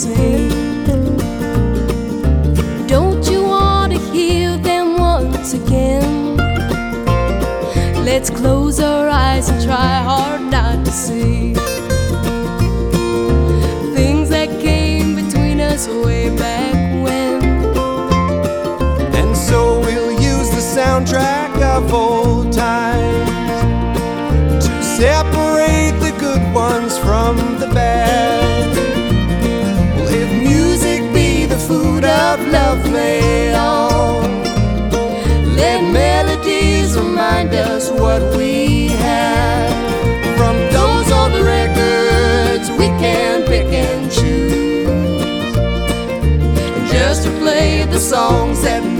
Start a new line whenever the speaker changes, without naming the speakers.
sing. Don't you want to hear them once again? Let's close our eyes and try hard not to see things that came between us way back when.
And so we'll use the soundtrack of old times to separate the good ones from the bad. Let music be the food of love play on. Let melodies remind us what we have. From those old records we can pick and choose, and just to play the songs that